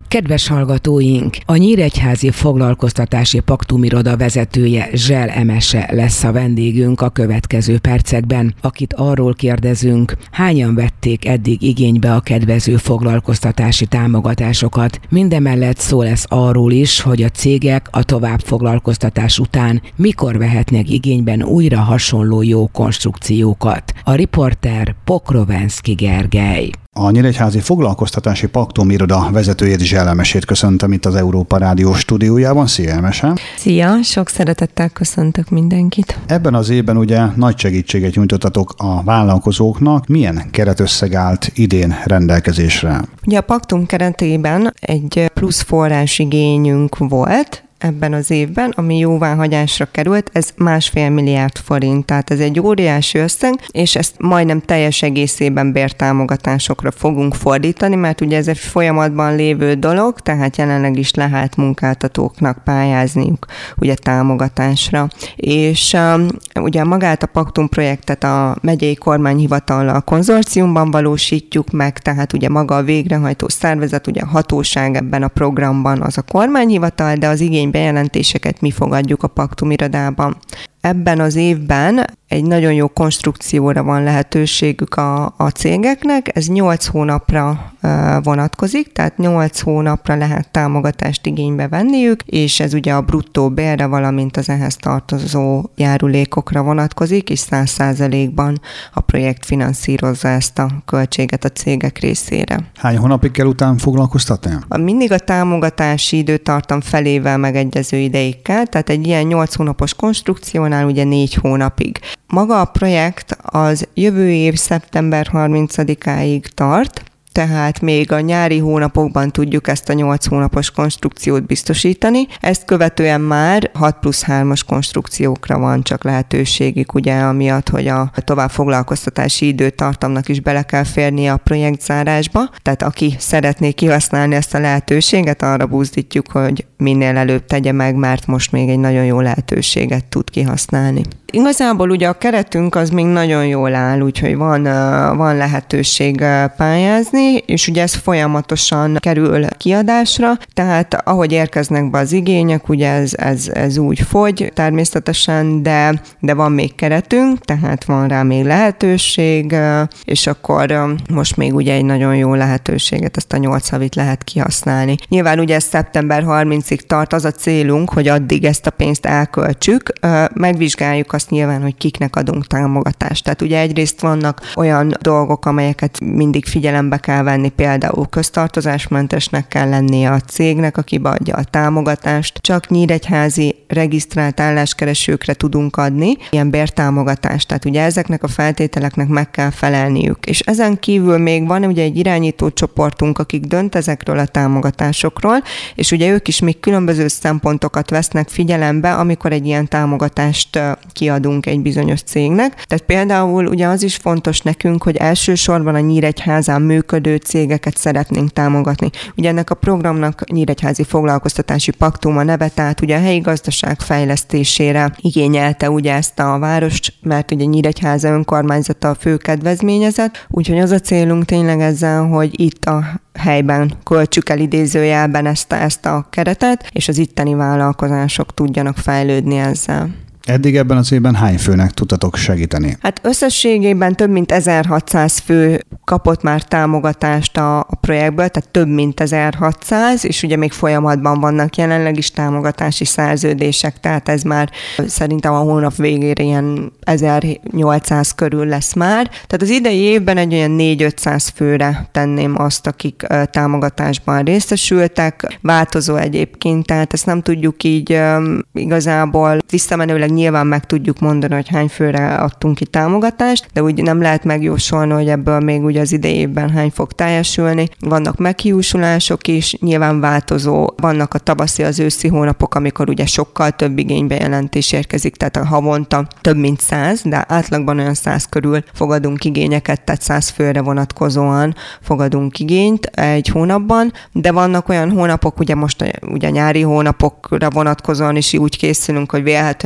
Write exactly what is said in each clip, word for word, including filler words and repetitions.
Kedves hallgatóink, a Nyíregyházi Foglalkoztatási Paktumiroda vezetője Zsell Emese lesz a vendégünk a következő percekben, akit arról kérdezünk, hányan vették eddig igénybe a kedvező foglalkoztatási támogatásokat. Mindemellett szó lesz arról is, hogy a cégek a továbbfoglalkoztatás után mikor vehetnek igényben újra hasonló jó konstrukciókat. A riporter Pokrovenszky Gergely. A Nyíregyházi Foglalkoztatási Paktumiroda vezetőjét, Zsell Emesét köszöntöm itt az Európa Rádió stúdiójában. Szia, Emese! Szia! Sok szeretettel köszöntök mindenkit! Ebben az évben ugye nagy segítséget nyújtottatok a vállalkozóknak. Milyen keretösszeg állt idén rendelkezésre? Ugye a Paktum keretében egy plusz forrásigényünk volt ebben az évben, ami jóváhagyásra került, ez másfél milliárd forint, tehát ez egy óriási összeg, és ezt majdnem teljes egészében bértámogatásokra fogunk fordítani, mert ugye ez egy folyamatban lévő dolog, tehát jelenleg is lehet munkáltatóknak pályázniuk ugye támogatásra. És um, ugye magát a Paktum projektet a megyei kormányhivatallal konzorciumban valósítjuk meg, tehát ugye maga a végrehajtó szervezet, ugye a hatóság ebben a programban az a kormányhivatal, de az igény bejelentéseket mi fogadjuk a Paktumirodában. Ebben az évben egy nagyon jó konstrukcióra van lehetőségük a, a cégeknek, ez nyolc hónapra uh, vonatkozik, tehát nyolc hónapra lehet támogatást igénybe venniük, és ez ugye a bruttó bérre, valamint az ehhez tartozó járulékokra vonatkozik, és száz százalékban a projekt finanszírozza ezt a költséget a cégek részére. Hány hónapig kell után foglalkoztatni? Mindig a támogatási időtartam felével megegyező ideig kell, tehát egy ilyen nyolc hónapos konstrukciónál ugye négy hónapig. Maga a projekt az jövő év szeptember harmincadikáig tart, tehát még a nyári hónapokban tudjuk ezt a nyolc hónapos konstrukciót biztosítani. Ezt követően már hat plusz hármas konstrukciókra van csak lehetőségük, ugye amiatt, hogy a továbbfoglalkoztatási időtartamnak is bele kell férnie a projektzárásba. Tehát aki szeretné kihasználni ezt a lehetőséget, arra buzdítjuk, hogy minél előbb tegye meg, mert most még egy nagyon jó lehetőséget tud kihasználni. Igazából ugye a keretünk az még nagyon jól áll, úgyhogy van, van lehetőség pályázni, és ugye ez folyamatosan kerül kiadásra, tehát ahogy érkeznek be az igények, ugye ez, ez, ez úgy fogy természetesen, de, de van még keretünk, tehát van rá még lehetőség, és akkor most még ugye egy nagyon jó lehetőséget, ezt a nyolc havit lehet kihasználni. Nyilván ugye ez szeptember harmincadikáig tart, az a célunk, hogy addig ezt a pénzt elköltsük, megvizsgáljuk azt nyilván, hogy kiknek adunk támogatást. Tehát ugye egyrészt vannak olyan dolgok, amelyeket mindig figyelembe kell venni, például köztartozásmentesnek kell lennie a cégnek, aki beadja a támogatást. Csak nyíregyházi regisztrált álláskeresőkre tudunk adni ilyen bértámogatást. Tehát ugye ezeknek a feltételeknek meg kell felelniük. És ezen kívül még van ugye egy irányító csoportunk, akik dönt ezekről a támogatásokról, és ugye ők is még különböző szempontokat vesznek figyelembe, amikor egy ilyen támogatást kiadunk egy bizonyos cégnek. Tehát például ugye az is fontos nekünk, hogy elsősorban a Nyíregyházán működő cégeket szeretnénk támogatni. Ugye ennek a programnak Nyíregyházi Foglalkoztatási Paktum a neve, tehát ugye a helyi gazdaság fejlesztésére igényelte ugye ezt a várost, mert ugye Nyíregyháza önkormányzata a fő kedvezményezett, úgyhogy az a célunk tényleg ezzel, hogy itt a helyben költsük el idézőjelben ezt a, ezt a keretet, és az itteni vállalkozások tudjanak fejlődni ezzel. Eddig ebben az évben hány főnek tudtatok segíteni? Hát összességében több mint ezerhatszáz fő kapott már támogatást a, a projektből, tehát több mint ezerhatszáz, és ugye még folyamatban vannak jelenleg is támogatási szerződések, tehát ez már szerintem a hónap végére ilyen ezernyolcszáz körül lesz már. Tehát az idei évben egy olyan négy-ötszáz főre tenném azt, akik támogatásban részesültek. Változó egyébként, tehát ezt nem tudjuk így igazából visszamenőleg nyilván meg tudjuk mondani, hogy hány főre adtunk ki támogatást, de úgy nem lehet megjósolni, hogy ebből még ugye az idei évben hány fog teljesülni. Vannak meghiúsulások is, nyilván változó. Vannak a tavaszi, az őszi hónapok, amikor ugye sokkal több igénybejelentés érkezik, tehát a havonta több mint száz, de átlagban olyan száz körül fogadunk igényeket, tehát száz főre vonatkozóan fogadunk igényt egy hónapban, de vannak olyan hónapok, ugye most ugye nyári hónapokra vonatkozóan is úgy készülünk, hogy vélhetően egy kicsit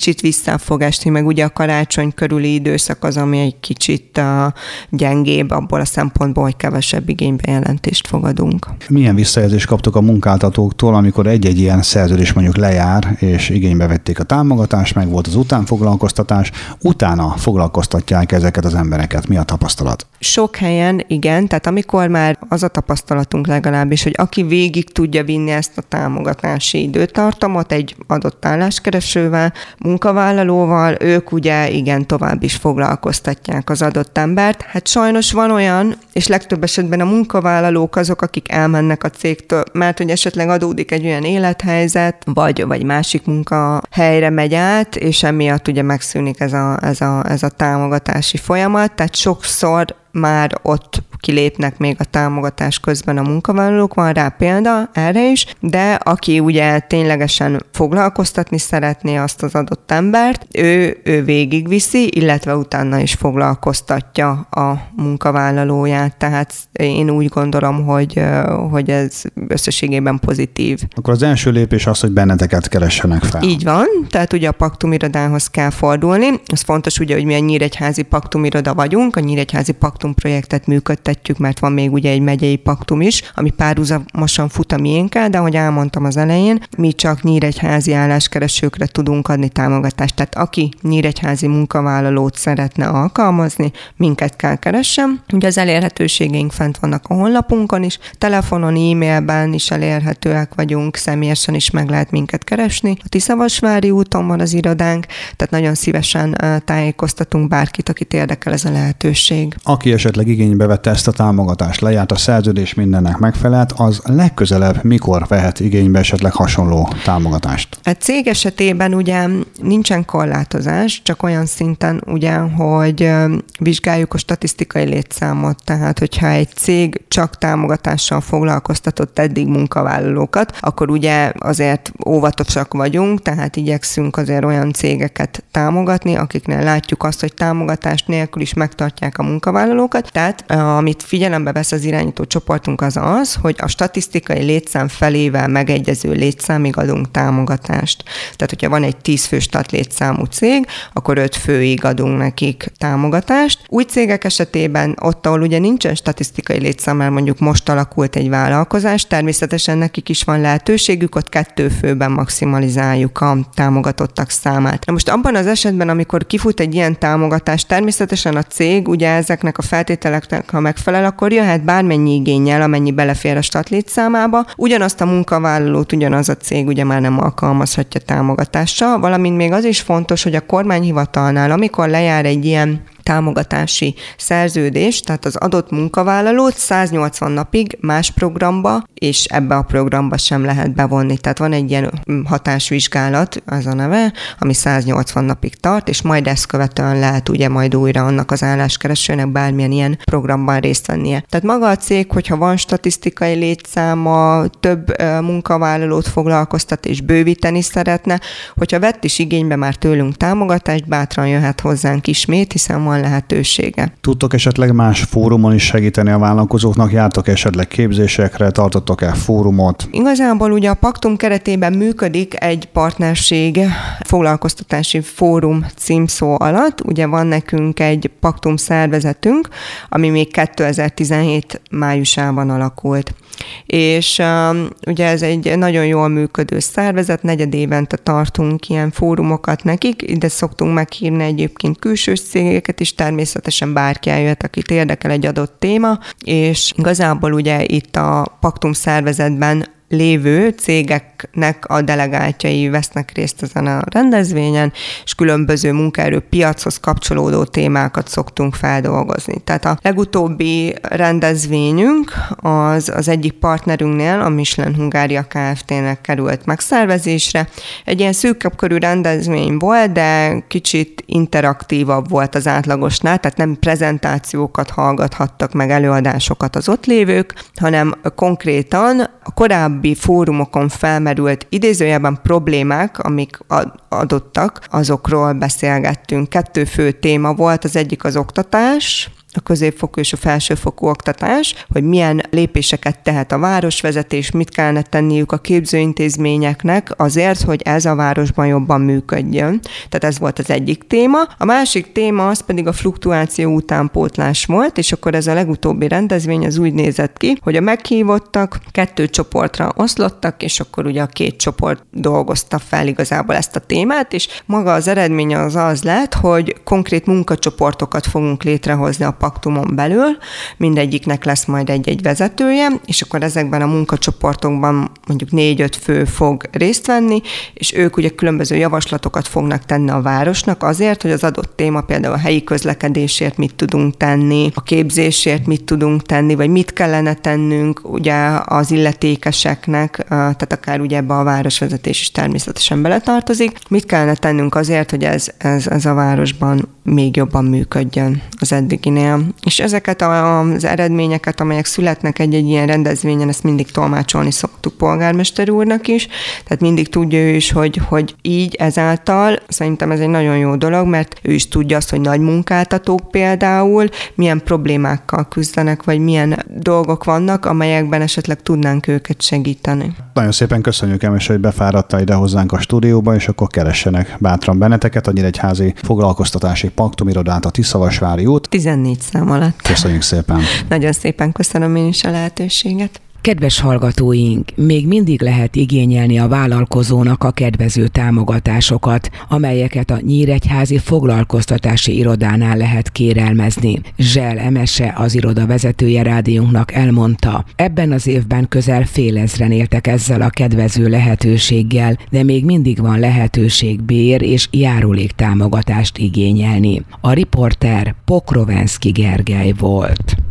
kicsit vissza fog esni, meg ugye a karácsony körüli időszak az, ami egy kicsit uh, gyengébb abból a szempontból, hogy kevesebb igénybejelentést fogadunk. Milyen visszajelzést kaptok a munkáltatóktól, amikor egy-egy ilyen szerződés mondjuk lejár, és igénybe vették a támogatást, meg volt az utánfoglalkoztatás, utána foglalkoztatják ezeket az embereket? Mi a tapasztalat? Sok helyen igen, tehát amikor már az a tapasztalatunk legalábbis, hogy aki végig tudja vinni ezt a támogatási időtartamot egy adott álláskeresővel, munkavállalóval, ők ugye igen tovább is foglalkoztatják az adott embert. Hát sajnos van olyan, és legtöbb esetben a munkavállalók azok, akik elmennek a cégtől, mert hogy esetleg adódik egy olyan élethelyzet, vagy, vagy másik munkahelyre megy át, és emiatt ugye megszűnik ez a, ez a, ez a támogatási folyamat, tehát sokszor már ott kilépnek még a támogatás közben a munkavállalók, van rá példa erre is, de aki ugye ténylegesen foglalkoztatni szeretné azt az adott embert, ő, ő végigviszi, illetve utána is foglalkoztatja a munkavállalóját, tehát én úgy gondolom, hogy, hogy ez összességében pozitív. Akkor az első lépés az, hogy benneteket keressenek fel. Így van, tehát ugye a paktumirodához kell fordulni. Az fontos ugye, hogy mi a Nyíregyházi paktumiroda vagyunk, a Nyíregyházi paktum projektet működtetjük, mert van még ugye egy megyei paktum is, ami párhuzamosan fut a miénkkel, de ahogy elmondtam az elején, mi csak nyíregyházi álláskeresőkre tudunk adni támogatást. Tehát aki nyíregyházi munkavállalót szeretne alkalmazni, minket kell keressen. Ugye az elérhetőségeink fent vannak a honlapunkon is, telefonon, e-mailben is elérhetőek vagyunk, személyesen is meg lehet minket keresni. A Tiszavasvári úton van az irodánk, tehát nagyon szívesen tájékoztatunk bárkit, akit érdekel ez a lehetőség. Aki esetleg igénybe vette ezt a támogatást, lejárt a szerződés, mindennek megfelelt, az legközelebb mikor vehet igénybe esetleg hasonló támogatást? A cég esetében ugye nincsen korlátozás, csak olyan szinten ugye, hogy vizsgáljuk a statisztikai létszámot, tehát hogyha egy cég csak támogatással foglalkoztatott eddig munkavállalókat, akkor ugye azért óvatosak vagyunk, tehát igyekszünk azért olyan cégeket támogatni, akiknél látjuk azt, hogy támogatást nélkül is megtartják a munkavállalókat. Tehát amit figyelembe vesz az irányító csoportunk az az, hogy a statisztikai létszám felével megegyező létszámig adunk támogatást. Tehát, hogyha van egy tíz fő stat létszámú cég, akkor öt főig adunk nekik támogatást. Új cégek esetében ott, ahol ugye nincsen statisztikai létszám, mert mondjuk most alakult egy vállalkozás, természetesen nekik is van lehetőségük, ott kettő főben maximalizáljuk a támogatottak számát. Na most abban az esetben, amikor kifut egy ilyen támogatás, természetesen a cég ugye ezeknek a feltételeknek, ha megfelel, akkor jöhet bármennyi igénnyel, amennyi belefér a statlétszámába. Ugyanazt a munkavállalót ugyanaz a cég ugye már nem alkalmazhatja támogatással, valamint még az is fontos, hogy a kormányhivatalnál, amikor lejár egy ilyen támogatási szerződés, tehát az adott munkavállalót száznyolcvan napig más programba, és ebbe a programba sem lehet bevonni. Tehát van egy ilyen hatásvizsgálat, az a neve, ami száznyolcvan napig tart, és majd ezt követően lehet ugye majd újra annak az álláskeresőnek bármilyen ilyen programban részt vennie. Tehát maga a cég, hogyha van statisztikai létszáma, több munkavállalót foglalkoztat és bővíteni szeretne, hogyha vett is igénybe már tőlünk támogatást, bátran jöhet hozzánk ismét, hiszen van lehetősége. Tudtok esetleg más fórumon is segíteni a vállalkozóknak? Jártok esetleg képzésekre, tartottok-e fórumot? Igazából ugye a Paktum keretében működik egy partnerség foglalkoztatási fórum címszó alatt. Ugye van nekünk egy Paktum szervezetünk, ami még kétezer-tizenhét májusában alakult. És um, ugye ez egy nagyon jól működő szervezet, negyed évente tartunk ilyen fórumokat nekik, ide szoktunk meghívni egyébként külső cégeket is, természetesen bárki eljöhet, akit érdekel egy adott téma, és igazából ugye itt a Paktum szervezetben lévő cégeknek a delegáltjai vesznek részt ezen a rendezvényen, és különböző munkaerőpiachoz kapcsolódó témákat szoktunk feldolgozni. Tehát a legutóbbi rendezvényünk az, az egyik partnerünknél, a Michelin Hungária Kft-nek került megszervezésre. Egy ilyen szűkebb körű rendezvény volt, de kicsit interaktívabb volt az átlagosnál, tehát nem prezentációkat hallgathattak meg, előadásokat az ott lévők, hanem konkrétan a korábbi fórumokon felmerült idézőjelben problémák, amik adottak, azokról beszélgettünk. Kettő fő téma volt, az egyik az oktatás, a középfokú és a felsőfokú oktatás, hogy milyen lépéseket tehet a városvezetés, mit kellene tenniük a képzőintézményeknek azért, hogy ez a városban jobban működjön. Tehát ez volt az egyik téma. A másik téma az pedig a fluktuáció utánpótlás volt, és akkor ez a legutóbbi rendezvény az úgy nézett ki, hogy a meghívottak kettő csoportra oszlottak, és akkor ugye a két csoport dolgozta fel igazából ezt a témát, és maga az eredmény az az lett, hogy konkrét munkacsoportokat fogunk létrehozni a paktumon belül, mindegyiknek lesz majd egy-egy vezetője, és akkor ezekben a munkacsoportokban mondjuk négy-öt fő fog részt venni, és ők ugye különböző javaslatokat fognak tenni a városnak azért, hogy az adott téma például a helyi közlekedésért mit tudunk tenni, a képzésért mit tudunk tenni, vagy mit kellene tennünk ugye az illetékeseknek, tehát akár ugye ebbe a városvezetés is természetesen beletartozik, mit kellene tennünk azért, hogy ez, ez, ez a városban még jobban működjön az eddiginél. És ezeket az eredményeket, amelyek születnek egy-egy ilyen rendezvényen, ezt mindig tolmácsolni szoktuk polgármester úrnak is, tehát mindig tudja ő is, hogy, hogy így ezáltal szerintem ez egy nagyon jó dolog, mert ő is tudja azt, hogy nagy munkáltatók például milyen problémákkal küzdenek, vagy milyen dolgok vannak, amelyekben esetleg tudnánk őket segíteni. Nagyon szépen köszönjük, Emes, hogy befáradtál ide hozzánk a stúdióba, és akkor keressenek bátran benneteket, a Nyíregyházi Foglalkoztatási Paktumirodát, a Tiszavasvári út. tizennégy szám alatt. Köszönjük szépen. Nagyon szépen köszönöm én is a lehetőséget. Kedves hallgatóink, még mindig lehet igényelni a vállalkozónak a kedvező támogatásokat, amelyeket a Nyíregyházi Foglalkoztatási Irodánál lehet kérelmezni. Zsell Emese, az iroda vezetője rádiónknak elmondta, ebben az évben közel fél ezren éltek ezzel a kedvező lehetőséggel, de még mindig van lehetőség bér és járulék támogatást igényelni. A riporter Pokrovenszky Gergely volt.